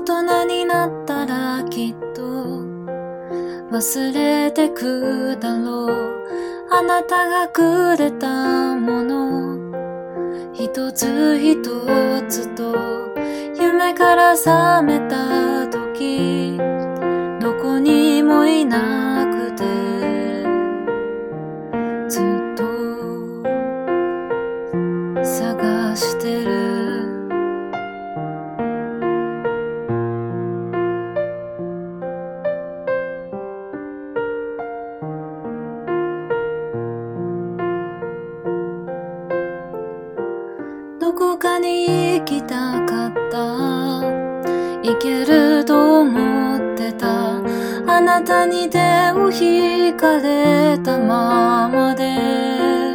人になったらきっと忘れてくだろう。あなたがくれたもの一つ一つと、夢から覚めた時どこにもいなくて、ずっと探してる。どこかに行きたかった、行けると思ってた。あなたに手を引かれたままで